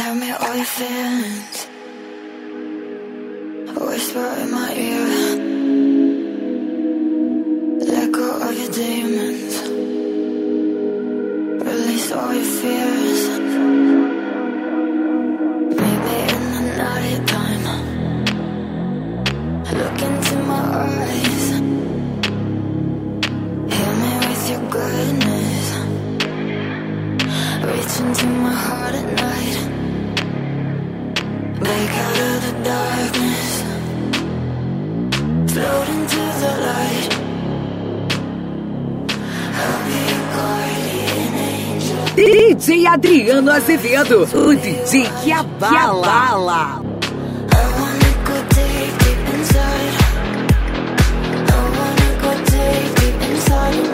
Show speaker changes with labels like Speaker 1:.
Speaker 1: Tell me all your feelings, whisper in my ear. Let go of your demons, release all your fears. Meet me in the night time, look into my eyes. Heal me with your goodness, reach into my heart at night. Break out of the darkness, float into the light. I'll be your guardian angel.
Speaker 2: DJ Adriano Azevedo, o DJ que abala.
Speaker 1: I wanna go deep, deep inside. I wanna go deep, deep inside.